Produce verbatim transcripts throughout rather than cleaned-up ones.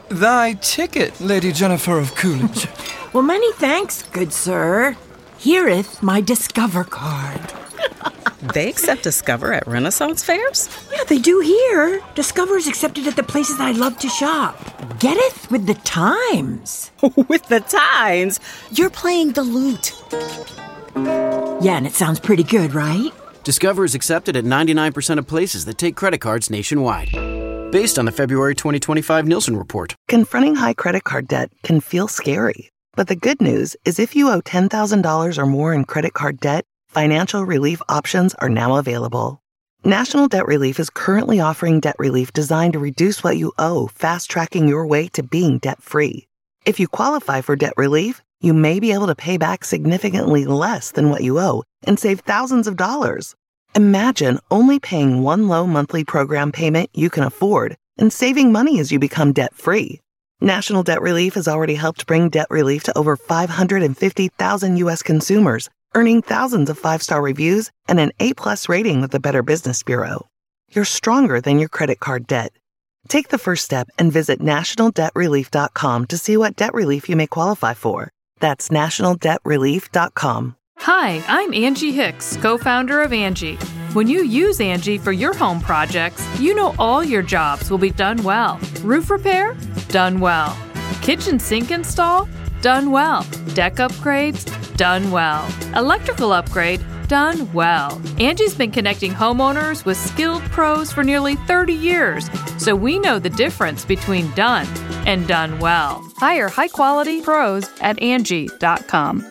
Thy ticket, Lady Jennifer of Coolidge. Well, many thanks, good sir. Hereeth my Discover card. They accept Discover at Renaissance fairs? Yeah, they do here. Discover is accepted at the places I love to shop. Getteth with the times. With the times? You're playing the lute. Yeah, and it sounds pretty good, right? Discover is accepted at ninety-nine percent of places that take credit cards nationwide. Based on the February twenty twenty-five Nielsen report. Confronting high credit card debt can feel scary. But the good news is if you owe ten thousand dollars or more in credit card debt, financial relief options are now available. National Debt Relief is currently offering debt relief designed to reduce what you owe, fast-tracking your way to being debt-free. If you qualify for debt relief, you may be able to pay back significantly less than what you owe and save thousands of dollars. Imagine only paying one low monthly program payment you can afford and saving money as you become debt-free. National Debt Relief has already helped bring debt relief to over five hundred fifty thousand U S consumers, earning thousands of five-star reviews and an A-plus rating with the Better Business Bureau. You're stronger than your credit card debt. Take the first step and visit national debt relief dot com to see what debt relief you may qualify for. That's national debt relief dot com. Hi, I'm Angie Hicks, co-founder of Angie. When you use Angie for your home projects, you know all your jobs will be done well. Roof repair? Done well. Kitchen sink install? Done well. Deck upgrades? Done well. Electrical upgrade? Done well. Angie's been connecting homeowners with skilled pros for nearly thirty years, so we know the difference between done and done well. Hire high-quality pros at Angie dot com.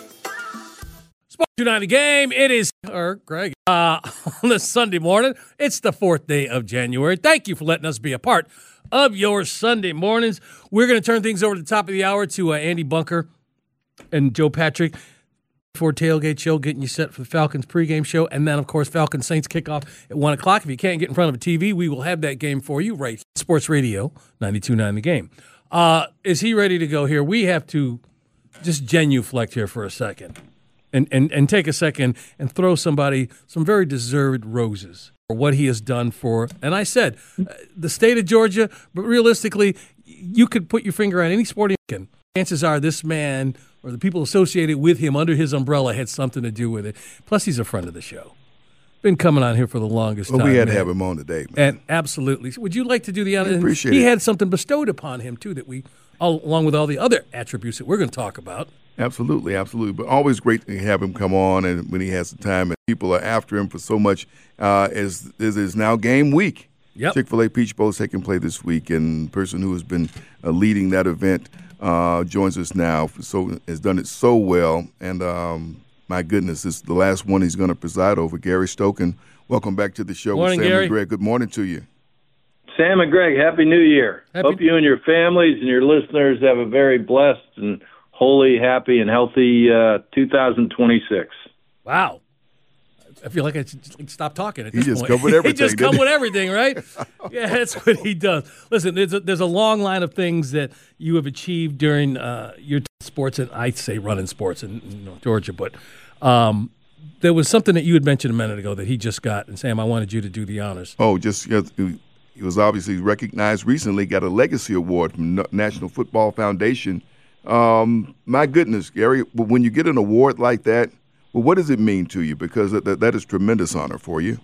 Sports two ninety Game. It is, or Greg, uh, on this Sunday morning. It's the fourth day of January. Thank you for letting us be a part of your Sunday mornings. We're going to turn things over to the top of the hour to uh, Andy Bunker and Joe Patrick for Tailgate Show, getting you set for the Falcons pregame show. And then, of course, Falcons Saints kickoff at one o'clock. If you can't get in front of a T V, we will have that game for you right here. Sports Radio, ninety-two point nine The Game. Uh, is he ready to go here? We have to just genuflect here for a second. And, and and take a second and throw somebody some very deserved roses for what he has done for, and I said, uh, the state of Georgia, but realistically, you could put your finger on any sporting can. Chances are this man or the people associated with him under his umbrella had something to do with it. Plus, he's a friend of the show. Been coming on here for the longest well, time. We had man. to have him on today, man. And absolutely. Would you like to do the honor? I appreciate he it. He had something bestowed upon him, too, that we, all, along with all the other attributes that we're going to talk about. Absolutely, absolutely. But always great to have him come on, and when he has the time, and people are after him for so much. Uh, as it is now game week. Yep. Chick-fil-A Peach Bowl taking place this week, and the person who has been uh, leading that event uh, joins us now. So has done it so well, and um, my goodness, this is the last one he's going to preside over. Gary Stokan, welcome back to the show. Morning, with Sam Gary. and Greg. Good morning to you. Sam and Greg, Happy New Year. Happy- Hope you and your families and your listeners have a very blessed and holy, happy, and healthy uh, two thousand twenty-six. Wow. I feel like I should stop talking at He this just point. come with everything, he just didn't come he? with everything, right? Yeah, that's what he does. Listen, there's a, there's a long line of things that you have achieved during uh, your sports, and I'd say running sports in you know, Georgia, but um, there was something that you had mentioned a minute ago that he just got, and Sam, I wanted you to do the honors. Oh, just uh, he was obviously recognized recently, got a legacy award from N- National Football Foundation. Um, my goodness, Gary, when you get an award like that, well, what does it mean to you? Because that, that is tremendous honor for you.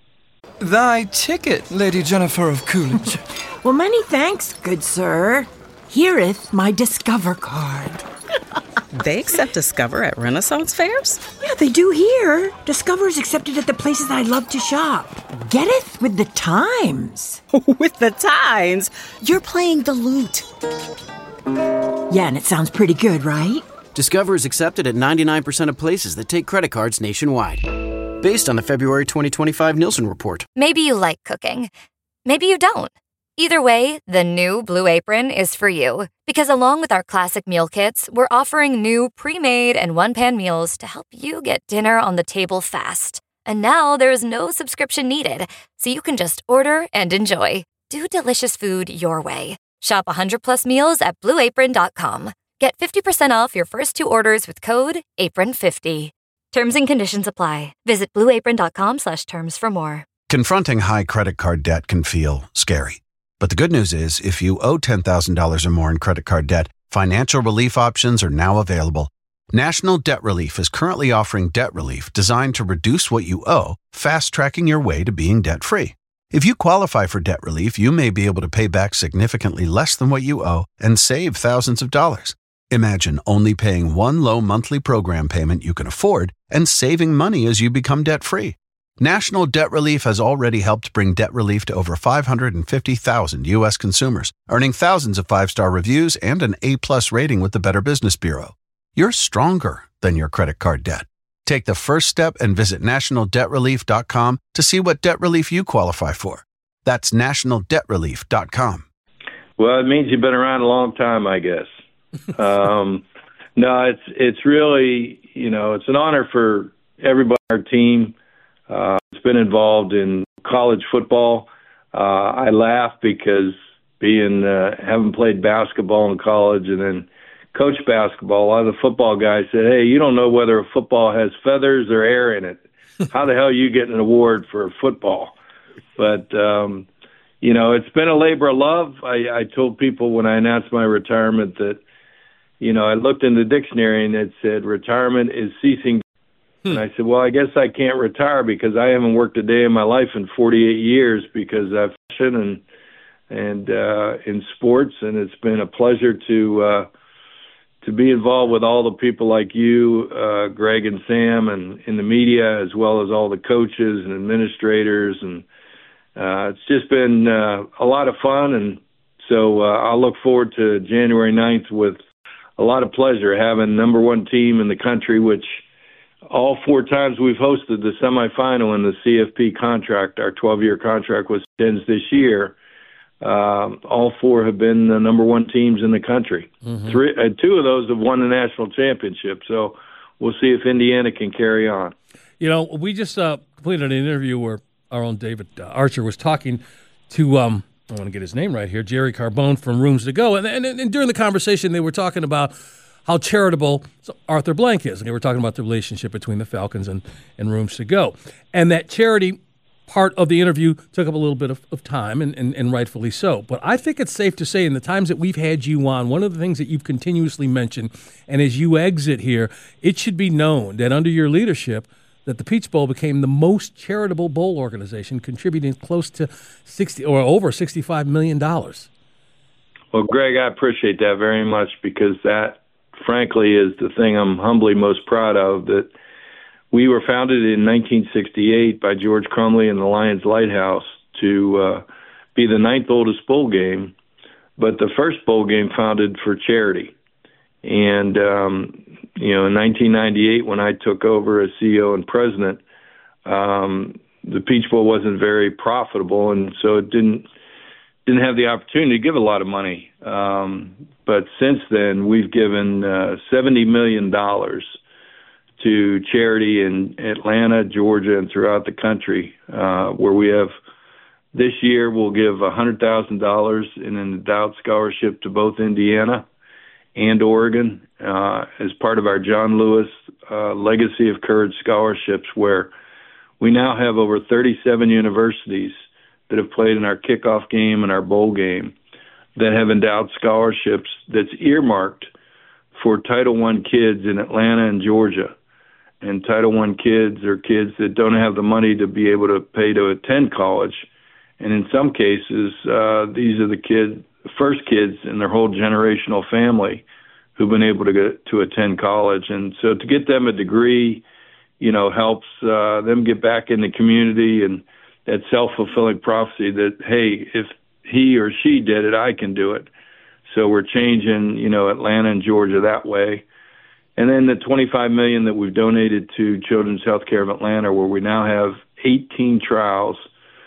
Thy ticket, Lady Jennifer of Coolidge. Well, many thanks, good sir. Hereeth my Discover card. They accept Discover at Renaissance fairs? Yeah, they do here. Discover is accepted at the places I love to shop. Getteth with the times. With the times? You're playing the lute. Yeah, and it sounds pretty good, right? Discover is accepted at ninety-nine percent of places that take credit cards nationwide. Based on the February twenty twenty-five Nielsen report. Maybe you like cooking. Maybe you don't. Either way, the new Blue Apron is for you. Because along with our classic meal kits, we're offering new pre-made and one-pan meals to help you get dinner on the table fast. And now there's no subscription needed, so you can just order and enjoy. Do delicious food your way. Shop one hundred plus meals at blue apron dot com. Get fifty percent off your first two orders with code apron fifty. Terms and conditions apply. Visit blue apron dot com slash terms for more. Confronting high credit card debt can feel scary. But the good news is, if you owe ten thousand dollars or more in credit card debt, financial relief options are now available. National Debt Relief is currently offering debt relief designed to reduce what you owe, fast-tracking your way to being debt-free. If you qualify for debt relief, you may be able to pay back significantly less than what you owe and save thousands of dollars. Imagine only paying one low monthly program payment you can afford and saving money as you become debt-free. National Debt Relief has already helped bring debt relief to over five hundred fifty thousand U S consumers, earning thousands of five-star reviews and an A-plus rating with the Better Business Bureau. You're stronger than your credit card debt. Take the first step and visit national debt relief dot com to see what debt relief you qualify for. That's national debt relief dot com. Well, it means you've been around a long time, I guess. um, no, it's it's really, you know, it's an honor for everybody on our team. Uh, it's been involved in college football. Uh, I laugh because being uh, having played basketball in college and then coach basketball, a lot of the football guys said, hey, you don't know whether a football has feathers or air in it. How the hell are you getting an award for football? But, um, you know, it's been a labor of love. I, I told people when I announced my retirement that, you know, I looked in the dictionary and it said retirement is ceasing. Hmm. And I said, well, I guess I can't retire because I haven't worked a day in my life in forty-eight years because I've passion and, and uh, in sports, and it's been a pleasure to uh, to be involved with all the people like you, uh, Greg and Sam, and in the media, as well as all the coaches and administrators. And uh, it's just been uh, a lot of fun. And so uh, I'll look forward to January ninth with a lot of pleasure, having number one team in the country, which all four times we've hosted the semifinal in the C F P contract, our twelve-year contract, which ends this year. Um, all four have been the number one teams in the country. Mm-hmm. Three, uh, two of those have won the national championship. So we'll see if Indiana can carry on. You know, we just uh, completed an interview where our own David uh, Archer was talking to, um, I want to get his name right here, Jerry Carbone from Rooms to Go. And, and, and during the conversation, they were talking about how charitable Arthur Blank is. And they were talking about the relationship between the Falcons and, and Rooms to Go. And that charity part of the interview took up a little bit of, of time, and, and, and rightfully so. But I think it's safe to say in the times that we've had you on, one of the things that you've continuously mentioned, and as you exit here, it should be known that under your leadership, that the Peach Bowl became the most charitable bowl organization, contributing close to sixty or over sixty-five million dollars. Well, Greg, I appreciate that very much because that, frankly, is the thing I'm humbly most proud of, that we were founded in nineteen sixty-eight by George Crumley and the Lions Lighthouse to uh, be the ninth oldest bowl game, but the first bowl game founded for charity. And, um, you know, in nineteen ninety-eight, when I took over as C E O and president, um, the Peach Bowl wasn't very profitable, and so it didn't didn't have the opportunity to give a lot of money. Um, but since then, we've given uh, seventy million dollars to charity in Atlanta, Georgia, and throughout the country, uh, where we have this year we'll give one hundred thousand dollars in an endowed scholarship to both Indiana and Oregon uh, as part of our John Lewis uh, Legacy of Courage scholarships, where we now have over thirty-seven universities that have played in our kickoff game and our bowl game that have endowed scholarships that's earmarked for Title One kids in Atlanta and Georgia. And Title One kids are kids that don't have the money to be able to pay to attend college. And in some cases, uh, these are the kids, first kids in their whole generational family who've been able to get to attend college. And so to get them a degree, you know, helps uh, them get back in the community, and that self-fulfilling prophecy that, hey, if he or she did it, I can do it. So we're changing, you know, Atlanta and Georgia that way. And then the twenty-five million dollars that we've donated to Children's Healthcare of Atlanta, where we now have eighteen trials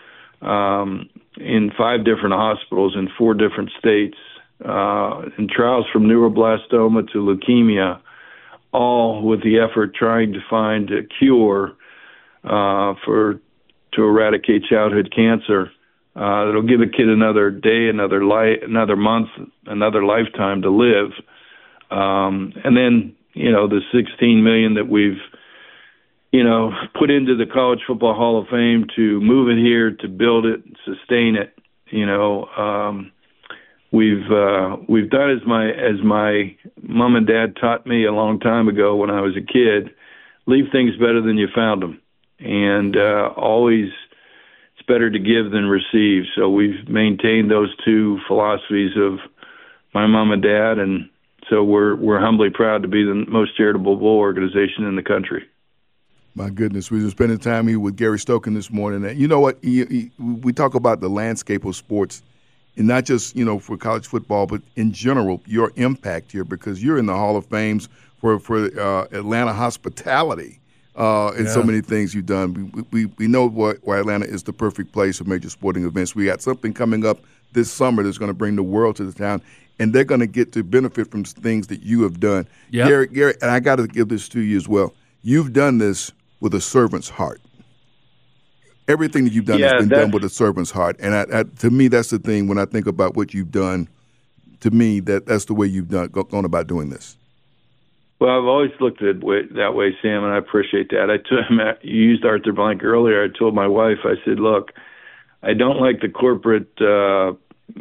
um, in five different hospitals in four different states, uh, and trials from neuroblastoma to leukemia, all with the effort trying to find a cure uh, for to eradicate childhood cancer. Uh, that'll give a kid another day, another life, another month, another lifetime to live. Um, and then, you know, the sixteen million dollars that we've, you know, put into the College Football Hall of Fame to move it here, to build it, sustain it, You know, um, we've uh, we've done as my as my mom and dad taught me a long time ago when I was a kid. Leave things better than you found them, and uh, always it's better to give than receive. So we've maintained those two philosophies of my mom and dad, and so we're we're humbly proud to be the most charitable bull organization in the country. My goodness, we've been spending time here with Gary Stokan this morning. And you know what? He, he, we talk about the landscape of sports, and not just, you know, for college football, but in general, your impact here, because you're in the Hall of Fames for, for uh, Atlanta hospitality uh, and yeah. so many things you've done. We we, we know why, why Atlanta is the perfect place for major sporting events. We got something coming up this summer that's going to bring the world to the town, and they're going to get to benefit from things that you have done. Yep. Gary, Gary, and I got to give this to you as well. You've done this with a servant's heart. Everything that you've done yeah, has been that's... done with a servant's heart. And I, I, to me, that's the thing when I think about what you've done. To me, that that's the way you've done gone about doing this. Well, I've always looked at it that way, Sam, and I appreciate that. I told, you used Arthur Blank earlier. I told my wife, I said, look, I don't like the corporate uh,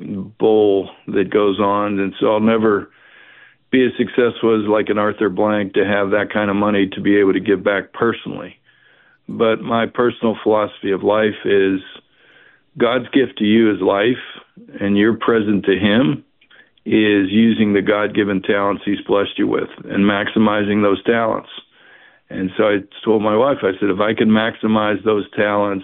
bull that goes on, and so I'll never be as successful as like an Arthur Blank to have that kind of money to be able to give back personally. But my personal philosophy of life is God's gift to you is life, and your present to him is using the God-given talents he's blessed you with and maximizing those talents. And so I told my wife, I said, if I can maximize those talents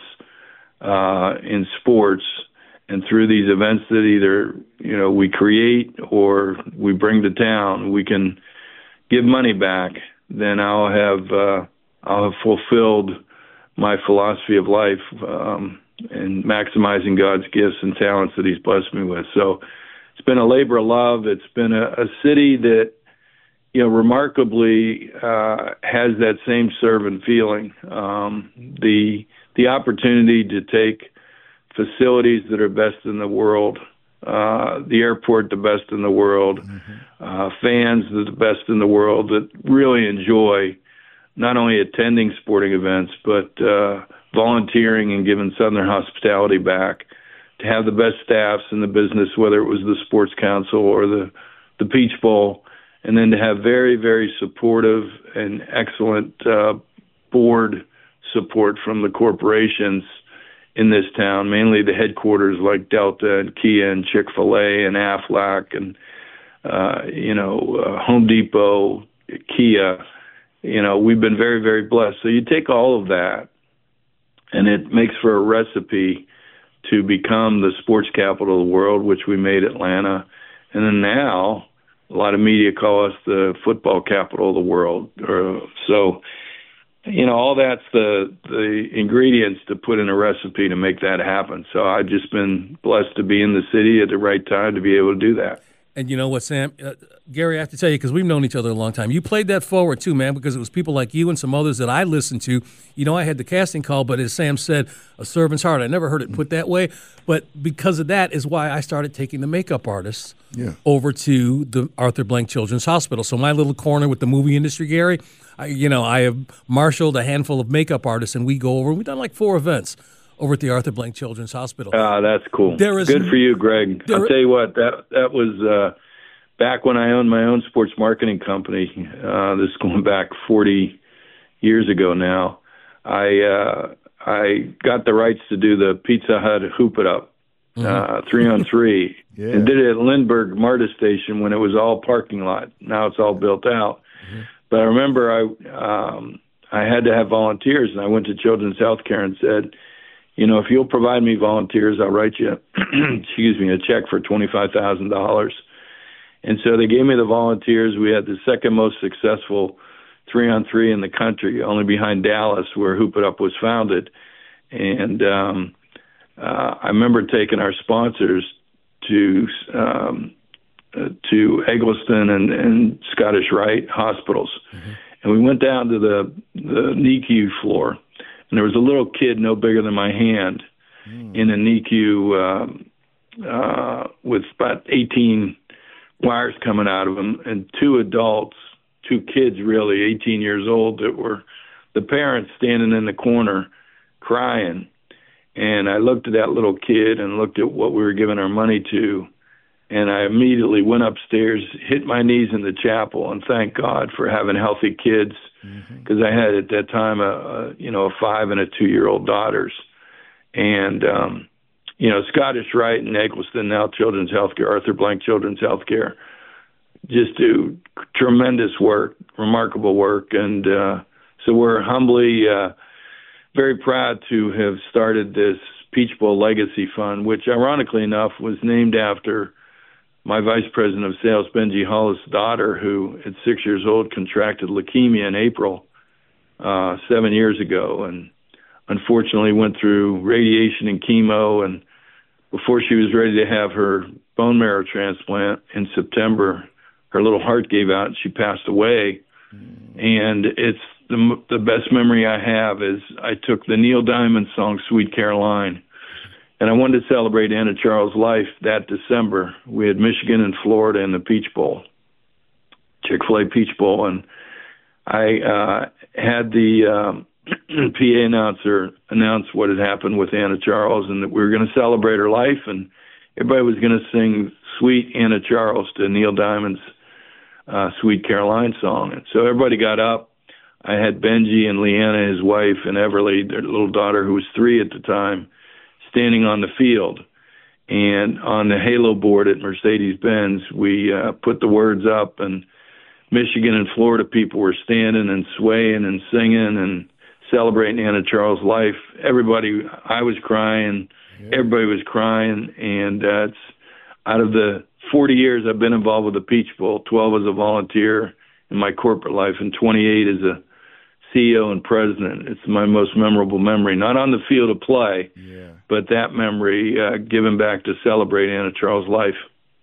uh, in sports and through these events that either, you know, we create or we bring to town, we can give money back, then I'll have uh, I'll have fulfilled my philosophy of life um, and maximizing God's gifts and talents that he's blessed me with. So it's been a labor of love. It's been a, a city that, you know, remarkably uh, has that same servant feeling. Um, the the opportunity to take facilities that are best in the world, uh, the airport the best in the world, mm-hmm. uh, fans that are the best in the world that really enjoy not only attending sporting events, but uh, volunteering and giving Southern hospitality back, to have the best staffs in the business, whether it was the Sports Council or the, the Peach Bowl, and then to have very, very supportive and excellent uh, board support from the corporations in this town, mainly the headquarters like Delta and Kia and Chick-fil-A and Aflac and, uh, you know, uh, Home Depot, Kia. You know, we've been very, very blessed. So you take all of that, and it makes for a recipe to become the sports capital of the world, which we made Atlanta. And then now a lot of media call us the football capital of the world. Or, so, you know, all that's the the ingredients to put in a recipe to make that happen. So I've just been blessed to be in the city at the right time to be able to do that. And you know what, Sam? Uh, Gary, I have to tell you, because we've known each other a long time, you played that forward too, man, because it was people like you and some others that I listened to. You know, I had the casting call, but as Sam said, a servant's heart. I never heard it put that way. But because of that is why I started taking the makeup artists yeah. over to the Arthur Blank Children's Hospital. So my little corner with the movie industry, Gary, I, you know, I have marshaled a handful of makeup artists, and we go over. We've done like four events over at the Arthur Blank Children's Hospital. Ah, uh, that's cool. There is, Good for you, Greg. I'll tell you what, that that was uh, back when I owned my own sports marketing company. Uh, this is going back forty years ago now. I uh, I got the rights to do the Pizza Hut Hoop It Up, mm-hmm. uh, three on three, yeah. and did it at Lindbergh MARTA Station when it was all parking lot. Now it's all built out. Mm-hmm. But I remember I um, I had to have volunteers, and I went to Children's Healthcare and said, you know, if you'll provide me volunteers, I'll write you, excuse me, a check for twenty-five thousand dollars. And so they gave me the volunteers. We had the second most successful three-on-three in the country, only behind Dallas, where Hoop It Up was founded. And um, uh, I remember taking our sponsors to um, uh, to Eggleston and, and Scottish Rite hospitals. Mm-hmm. And we went down to the, the N I C U floor. And there was a little kid no bigger than my hand mm. in a N I C U um, uh, with about eighteen wires coming out of him, and two adults, two kids really, eighteen years old, that were the parents standing in the corner crying. And I looked at that little kid and looked at what we were giving our money to, and I immediately went upstairs, hit my knees in the chapel, and thanked God for having healthy kids, because mm-hmm. I had at that time a, a you know a five and a two year old daughters, and um, you know Scottish Rite and Eccleston now Children's Healthcare, Arthur Blank Children's Healthcare, just do tremendous work, remarkable work, and uh, so we're humbly uh, very proud to have started this Peach Bowl Legacy Fund, which ironically enough was named after my vice president of sales, Benji Hollis' daughter, who at six years old contracted leukemia in April uh, seven years ago, and unfortunately went through radiation and chemo. And before she was ready to have her bone marrow transplant in September, her little heart gave out and she passed away. Mm. And it's the the best memory I have is I took the Neil Diamond song "Sweet Caroline," and I wanted to celebrate Anna Charles' life that December. We had Michigan and Florida in the Peach Bowl, Chick-fil-A Peach Bowl, and I uh, had the um, P A announcer announce what had happened with Anna Charles and that we were going to celebrate her life, and everybody was going to sing "Sweet Anna Charles" to Neil Diamond's uh, "Sweet Caroline" song. And so everybody got up. I had Benji and Leanna, his wife, and Everly, their little daughter, who was three at the time, standing on the field. And on the halo board at Mercedes-Benz, we uh, put the words up, and Michigan and Florida people were standing and swaying and singing and celebrating Anna Charles' life. Everybody, I was crying, yeah. Everybody was crying, and uh, it's out of the forty years I've been involved with the Peach Bowl, twelve as a volunteer in my corporate life, and twenty-eight as a C E O and president. It's my most memorable memory, not on the field of play, yeah. but that memory uh, given back to celebrate Anna Charles' life.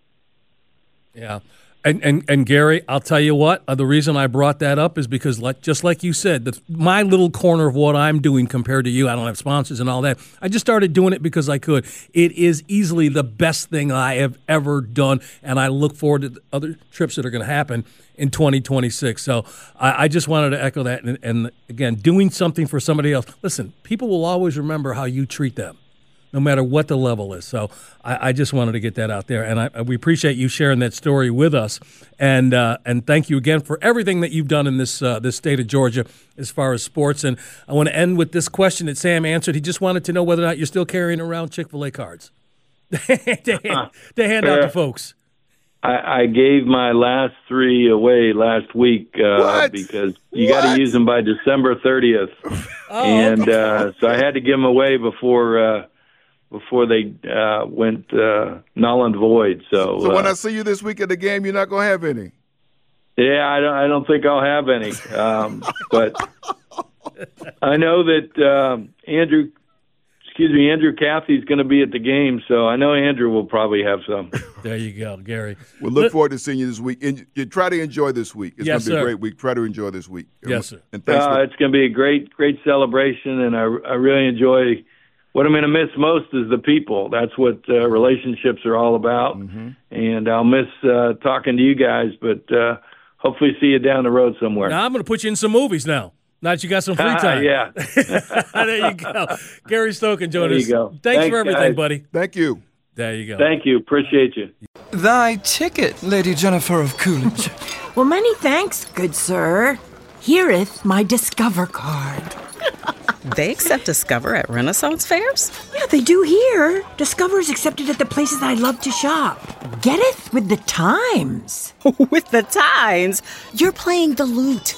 Yeah. And, and and Gary, I'll tell you what, uh, the reason I brought that up is because, like, just like you said, the, my little corner of what I'm doing compared to you, I don't have sponsors and all that. I just started doing it because I could. It is easily the best thing I have ever done, and I look forward to the other trips that are going to happen in twenty twenty-six. So I, I just wanted to echo that. And, and, again, doing something for somebody else. Listen, people will always remember how you treat them, no matter what the level is. So I, I just wanted to get that out there, and I, we appreciate you sharing that story with us. And uh, and thank you again for everything that you've done in this uh, this state of Georgia as far as sports. And I want to end with this question that Sam answered. He just wanted to know whether or not you're still carrying around Chick-fil-A cards to hand, to hand out to folks. I, I gave my last three away last week uh, because you got to use them by December thirtieth, oh, and uh, so I had to give them away before. Uh, before they uh, went uh, null and void. So, so when uh, I see you this week at the game, you're not going to have any? Yeah, I don't, I don't think I'll have any. Um, but I know that um, Andrew, excuse me, Andrew Cathy's going to be at the game, so I know Andrew will probably have some. There you go, Gary. We'll look forward to seeing you this week. And you try to enjoy this week. It's yes, going to be sir. a great week. Try to enjoy this week. Yes, sir. And thanks uh, for- it's going to be a great, great celebration, and I, I really enjoy. What I'm going to miss most is the people. That's what uh, relationships are all about. Mm-hmm. And I'll miss uh, talking to you guys, but uh, hopefully see you down the road somewhere. Now I'm going to put you in some movies now. Now that you got some free time. yeah. There you go. Gary Stokan joined us. There you go. Thanks, Thanks for everything, guys. buddy. Thank you. There you go. Thank you. Appreciate you. Thy ticket, Lady Jennifer of Coolidge. Well, many thanks, good sir. Hereeth my Discover card. They accept Discover at Renaissance fairs? Yeah, they do here. Discover is accepted at the places I love to shop. Getteth with the times. With the times? You're playing the lute.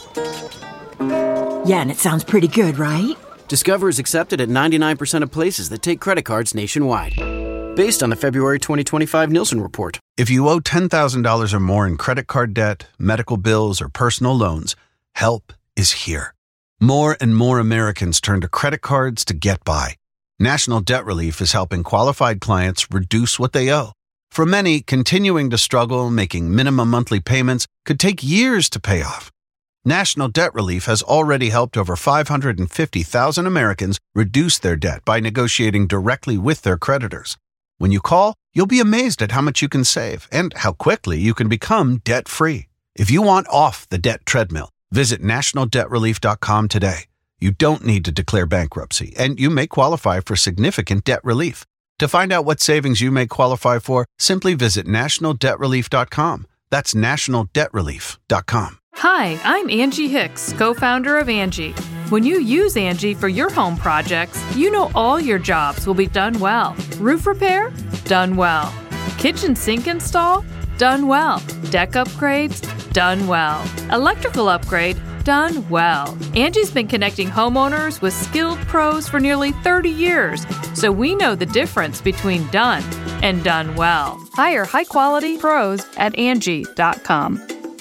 Yeah, and it sounds pretty good, right? Discover is accepted at ninety-nine percent of places that take credit cards nationwide. Based on the February twenty twenty-five Nielsen report. If you owe ten thousand dollars or more in credit card debt, medical bills, or personal loans, help is here. More and more Americans turn to credit cards to get by. National Debt Relief is helping qualified clients reduce what they owe. For many, continuing to struggle making minimum monthly payments could take years to pay off. National Debt Relief has already helped over five hundred fifty thousand Americans reduce their debt by negotiating directly with their creditors. When you call, you'll be amazed at how much you can save and how quickly you can become debt-free. If you want off the debt treadmill, visit national debt relief dot com today. You don't need to declare bankruptcy, and you may qualify for significant debt relief. To find out what savings you may qualify for, simply visit national debt relief dot com. That's national debt relief dot com. Hi, I'm Angie Hicks, co-founder of Angie. When you use Angie for your home projects, you know all your jobs will be done well. Roof repair? Done well. Kitchen sink install? Done well. Deck upgrades? Done well. Electrical upgrade? Done well. Angie's been connecting homeowners with skilled pros for nearly thirty years, so we know the difference between done and done well. Hire high-quality pros at Angie dot com.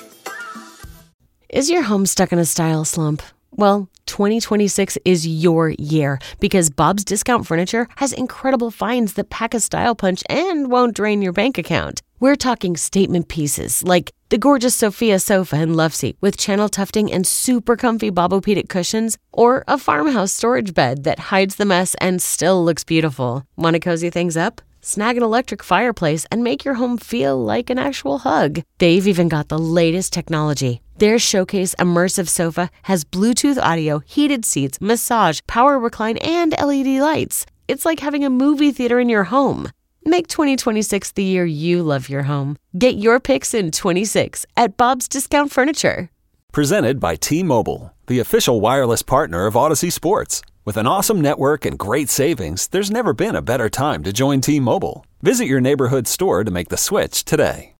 Is your home stuck in a style slump? Well, twenty twenty-six is your year because Bob's Discount Furniture has incredible finds that pack a style punch and won't drain your bank account. We're talking statement pieces like the gorgeous Sophia sofa and love seat with channel tufting and super comfy Bobopedic cushions, or a farmhouse storage bed that hides the mess and still looks beautiful. Want to cozy things up? Snag an electric fireplace and make your home feel like an actual hug. They've even got the latest technology. Their Showcase Immersive Sofa has Bluetooth audio, heated seats, massage, power recline, and L E D lights. It's like having a movie theater in your home. Make twenty twenty-six the year you love your home. Get your picks in twenty-six at Bob's Discount Furniture. Presented by T-Mobile, the official wireless partner of Odyssey Sports. With an awesome network and great savings, there's never been a better time to join T-Mobile. Visit your neighborhood store to make the switch today.